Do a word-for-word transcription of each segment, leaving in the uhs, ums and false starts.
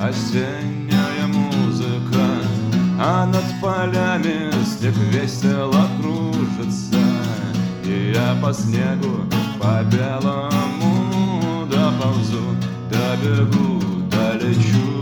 осенняя музыка, а над полями снег весело кружится. И я по снегу, по белому доползу, добегу, долечу.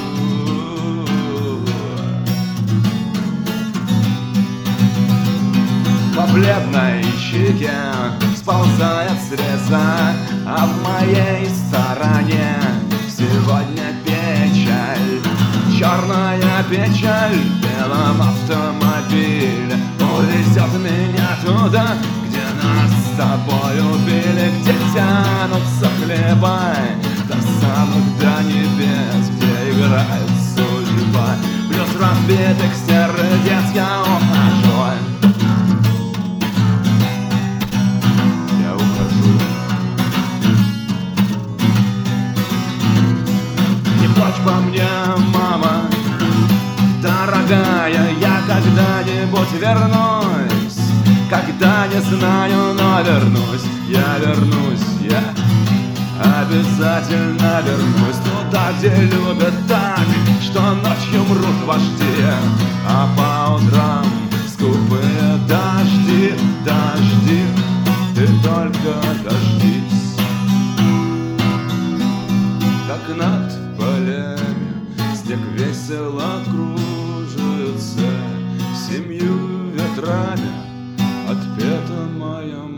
По бледной щеке сползает среза, а в моей стороне сегодня печаль. Черная печаль в белом автомобиле увезет меня туда, где нас с тобой убили, где тянутся хлеба до самых до небес, где играет судьба. Плюс разбитых сердец я ухожу. Я ухожу. Не плачь по мне, мама дорогая, я когда-нибудь вернусь. Когда не знаю, но вернусь. Я вернусь, я обязательно вернусь туда, где любят так, что ночью мрут вожди, а по утрам скупые дожди, дожди, ты только дождись. Как над полями снег весело кружится, семью ветрами отпета моя